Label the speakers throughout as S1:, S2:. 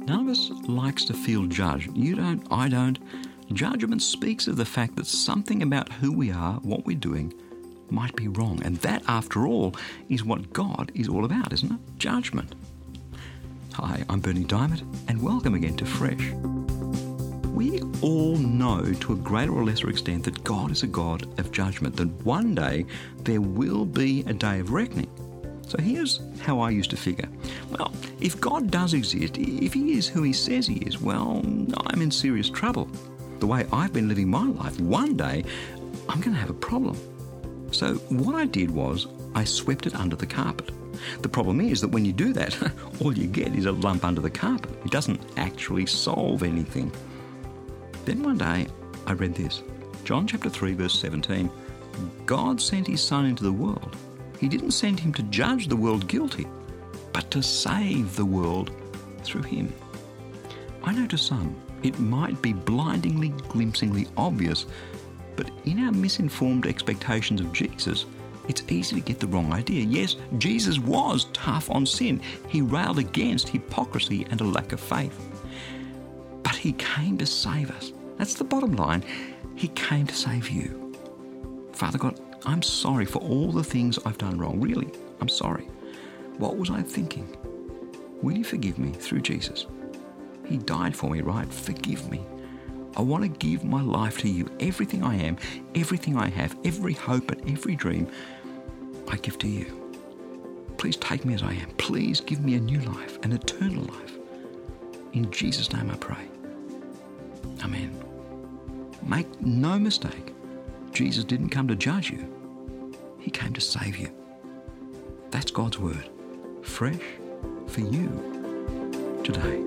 S1: None of us likes to feel judged. You don't, I don't. Judgment speaks of the fact that something about who we are, what we're doing, might be wrong. And that, after all, is what God is all about, isn't it? Judgment. Hi, I'm Berni Dymet, and welcome again to Fresh. We all know to a greater or lesser extent that God is a God of judgment, that one day there will be a day of reckoning. So here's how I used to figure. Well, if God does exist, if he is who he says he is, well, I'm in serious trouble. The way I've been living my life, one day I'm going to have a problem. So what I did was I swept it under the carpet. The problem is that when you do that, all you get is a lump under the carpet. It doesn't actually solve anything. Then one day I read this. John chapter 3 verse 17. God sent his Son into the world. He didn't send him to judge the world guilty, but to save the world through him. I know to some it might be blindingly, glimpsingly obvious, but in our misinformed expectations of Jesus, it's easy to get the wrong idea. Yes, Jesus was tough on sin. He railed against hypocrisy and a lack of faith. But he came to save us. That's the bottom line. He came to save you. Father God, I'm sorry for all the things I've done wrong. Really, I'm sorry. What was I thinking? Will you forgive me through Jesus? He died for me, right? Forgive me. I want to give my life to you. Everything I am, everything I have, every hope and every dream, I give to you. Please take me as I am. Please give me a new life, an eternal life. In Jesus' name I pray. Amen. Make no mistake, Jesus didn't come to judge you. He came to save you. That's God's word. Fresh for you today.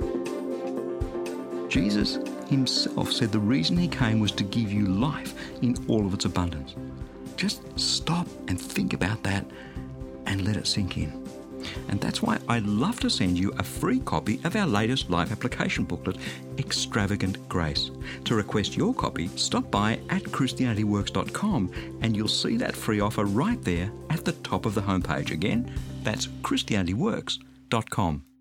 S1: Jesus himself said the reason he came was to give you life in all of its abundance. Just stop and think about that and let it sink in. And that's why I'd love to send you a free copy of our latest life application booklet, Extravagant Grace. To request your copy, stop by at ChristianityWorks.com and you'll see that free offer right there at the top of the homepage. Again, that's ChristianityWorks.com.